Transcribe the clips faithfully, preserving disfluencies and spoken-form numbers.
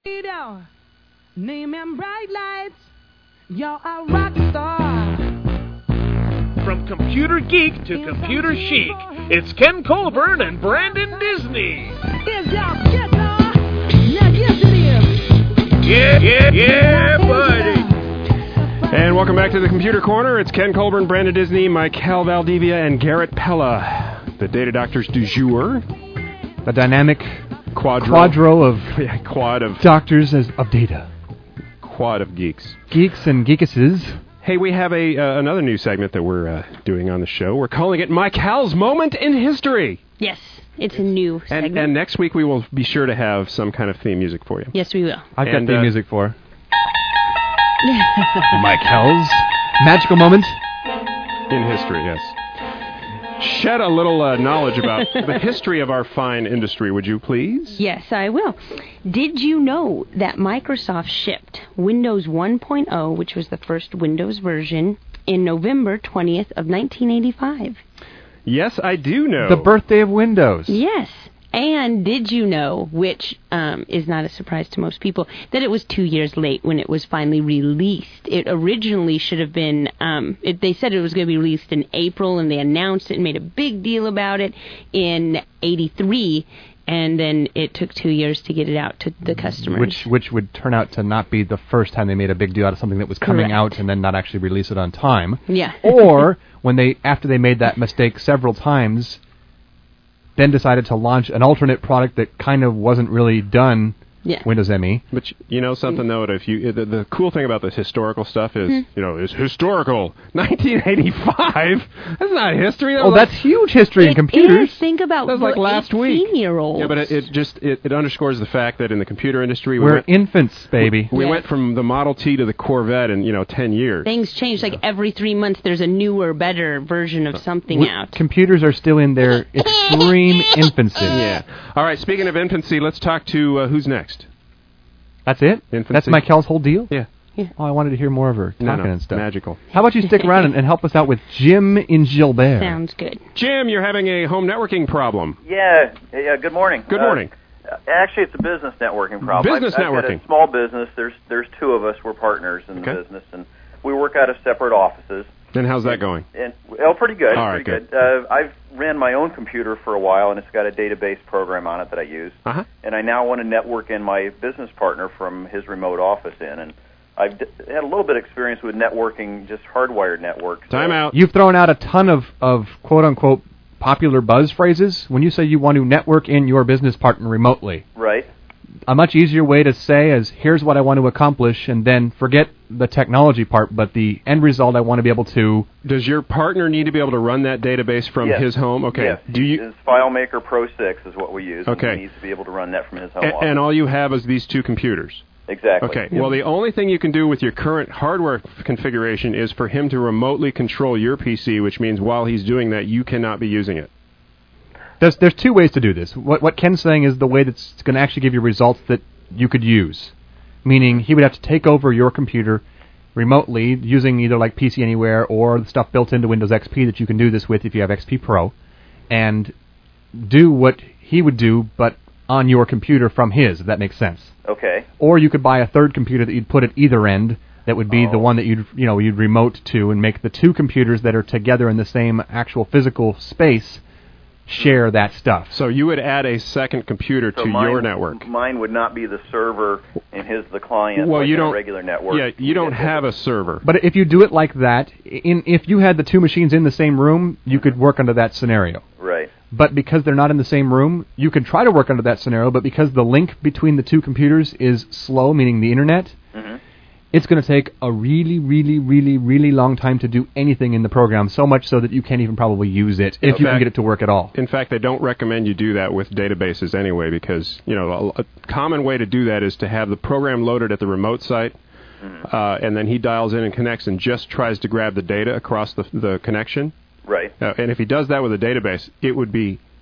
Name and bright lights, you're a rock star. From computer geek to computer chic, it's Ken Colburn and Brandon Disney. Here's your guitar. Now yes it is. Yeah, yeah, yeah, buddy. And welcome back to the Computer Corner. It's Ken Colburn, Brandon Disney, Michael Valdivia, and Garrett Pella, the data doctors du jour. The dynamic quadro, quadro of yeah, quad of doctors as of data. Quad of geeks. Geeks and geekuses. Hey, we have a uh, another new segment that we're uh, doing on the show. We're calling it My Cal's Moment in History. Yes, it's a new segment. And, and next week we will be sure to have some kind of theme music for you. Yes, we will. I've and, got theme uh, music for My Cal's magical moment in history, yes. Shed a little uh, knowledge about the history of our fine industry, would you please? Yes, I will. Did you know that Microsoft shipped Windows one point oh, which was the first Windows version, in November twentieth of nineteen eighty-five? Yes, I do know. The birthday of Windows. Yes. And did you know, which um, is not a surprise to most people, that it was two years late when it was finally released? It originally should have been, um, it, they said it was going to be released in April, and they announced it and made a big deal about it in eighty-three, and then it took two years to get it out to the customers. Which which would turn out to not be the first time they made a big deal out of something that was coming Correct. out and then not actually release it on time. Yeah. Or when they, after they made that mistake several times, then decided to launch an alternate product that kind of wasn't really done, yeah. Windows M E. But you know something though, if you the, the cool thing about this historical stuff is, Mm-hmm. you know, is historical. nineteen eighty-five. That's not history. That Oh, was that's huge history in It computers. is. Think about That was like the last week. eighteen-year-olds. Yeah, but it, it just it, it underscores the fact that in the computer industry we We're went, infants, baby. we Yes. went from the Model T to the Corvette in, you know, ten years. Things change. Like every three months, there's a newer, better version of something We- out. computers are still in their extreme infancy. Yeah. All right. Speaking of infancy, let's talk to uh, who's next. That's it? Infancy. That's my Kel's whole deal? Yeah. Yeah. Oh, I wanted to hear more of her talking No, no, and stuff. magical. How about you stick around and, and help us out with Jim in Gilbert? Sounds good. Jim, you're having a home networking problem. Yeah, yeah. Good morning. Good Uh, morning. actually, it's a business networking problem. Business I've, I've got networking. a small business. There's there's two of us. We're partners in Okay. the business, and we work out of separate offices. And how's that going? And oh, pretty good. All right, pretty good. Uh, I've ran my own computer for a while, and it's got a database program on it that I use. Uh-huh. And I now want to network in my business partner from his remote office in, and I've d- had a little bit of experience with networking, just hardwired networks. Time out. You've thrown out a ton of, of quote-unquote popular buzz phrases when you say you want to network in your business partner remotely. Right. A much easier way to say is, here's what I want to accomplish, and then forget the technology part, but the end result I want to be able to... Does your partner need to be able to run that database from Yes. his home? Okay. Yes. Do you? His FileMaker Pro six is what we use. Okay. And he needs to be able to run that from his home And, office. and all you have is these two computers. Exactly. Okay. Well, the only thing you can do with your current hardware f- configuration is for him to remotely control your P C, which means while he's doing that, you cannot be using it. There's, there's two ways to do this. What, what Ken's saying is the way that's going to actually give you results that you could use. Meaning, he would have to take over your computer remotely using either like P C Anywhere or the stuff built into Windows X P that you can do this with if you have X P Pro, and do what he would do, but on your computer from his, if that makes sense. Okay. Or you could buy a third computer that you'd put at either end that would be Oh. the one that you'd, you know, you'd remote to and make the two computers that are together in the same actual physical space share that stuff. So you would add a second computer So to mine, your network. Mine would not be the server and his the client Well, like you in don't- a regular network. Yeah, you don't get have that. a server. But if you do it like that, in if you had the two machines in the same room, you could work under that scenario. Right. But because they're not in the same room, you could try to work under that scenario, but because the link between the two computers is slow, meaning the internet, Mm-hmm. it's going to take a really, really, really, really long time to do anything in the program, so much so that you can't even probably use it In if you can fact- get it to work at all. In fact, they don't recommend you do that with databases anyway, because you know a, a common way to do that is to have the program loaded at the remote site, uh, and then he dials in and connects and just tries to grab the data across the, the connection. Right. Uh, and if he does that with a database, it would be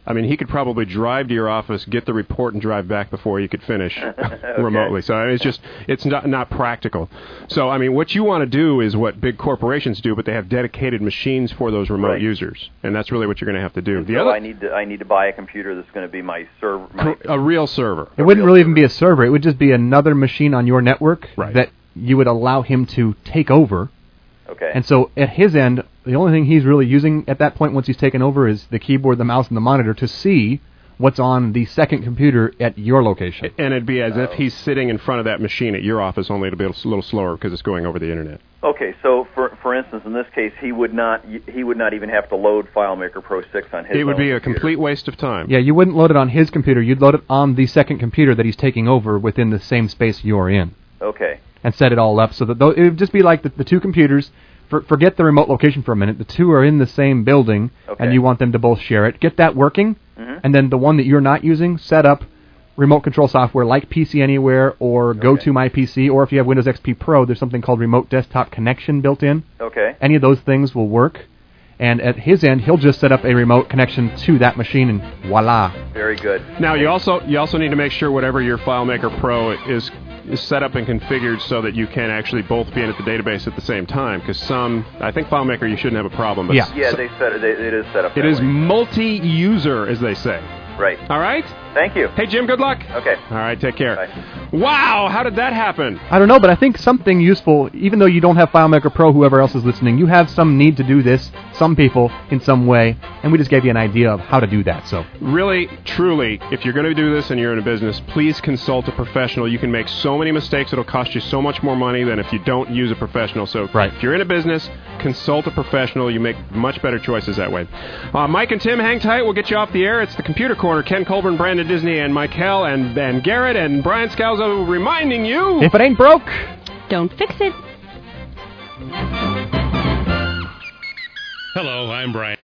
I mean, he could probably drive to your office, get the report, and drive back before you could finish Okay. remotely. So I mean, it's just it's not not practical. So I mean, what you want to do is what big corporations do, but they have dedicated machines for those remote Right. users, and that's really what you're going to have to do. And The so other, I need to I need to buy a computer that's going to be my server. My, a real server. It wouldn't real really server. even be a server. It would just be another machine on your network Right. that you would allow him to take over. okay. And so at his end, the only thing he's really using at that point once he's taken over is the keyboard, the mouse, and the monitor to see what's on the second computer at your location. And it'd be as if Oh. he's sitting in front of that machine at your office, only it'll be a little slower because it's going over the internet. Okay, so for for instance, in this case, he would not he would not even have to load FileMaker Pro six on his. It would own be a computer. complete waste of time. Yeah, you wouldn't load it on his computer. You'd load it on the second computer that he's taking over within the same space you're in, Okay. and set it all up so that tho- it would just be like the, the two computers. For, forget the remote location for a minute. The two are in the same building, Okay. and you want them to both share it. Get that working, Mhm. and then the one that you're not using, set up remote control software like P C Anywhere or Go Okay. to My P C, or if you have Windows X P Pro, there's something called Remote Desktop Connection built in. Okay. Any of those things will work. And at his end, he'll just set up a remote connection to that machine, and voila. Very good. Now you also you also need to make sure whatever your FileMaker Pro is is set up and configured so that you can actually both be in at the database at the same time. Because some, I think FileMaker you shouldn't have a problem. But Yeah. Yeah, so- they set it. They, it is set up. it that is way. multi-user, as they say. Right. All right. Thank you. Hey Jim, good luck. Okay. All right, take care. Bye. Wow, how did that happen? I don't know, but I think something useful, even though you don't have FileMaker Pro, whoever else is listening, you have some need to do this, some people, in some way, and we just gave you an idea of how to do that. So Really, truly, if you're going to do this and you're in a business, please consult a professional. You can make so many mistakes, it'll cost you so much more money than if you don't use a professional. So Right. if you're in a business, consult a professional. You make much better choices that way. Uh, Mike and Tim, hang tight. We'll get you off the air. It's the Computer Corner. Ken Colburn, Brandon Disney, and Michael and, and Garrett and Brian Scalzo reminding you... if it ain't broke... Don't fix it. Hello, I'm Brian.